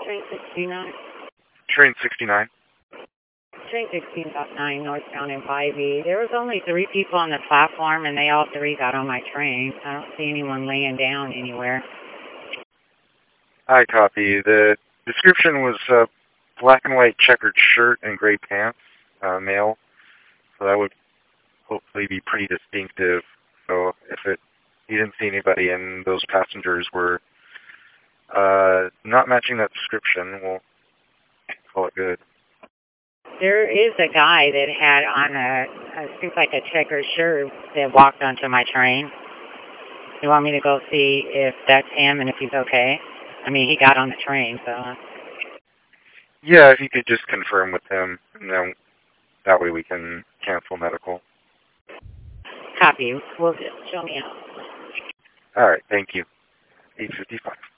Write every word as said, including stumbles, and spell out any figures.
Train sixty-nine. Train sixty-nine. Train sixteen dot nine, northbound in five E. There was only three people on the platform, and they all three got on my train. I don't see anyone laying down anywhere. I copy. The description was uh, black and white checkered shirt and gray pants, uh, male. So that would hopefully be pretty distinctive. So if it, you didn't see anybody and those passengers were uh, not matching that description, we'll call it good. There is a guy that had on a, a seems like a checkered shirt that walked onto my train. You want me to go see if that's him and if he's okay? I mean, he got on the train, so. Yeah, if you could just confirm with him, and then that way we can cancel medical. Copy. Will do. Show me out. All right, thank you. eight fifty-five.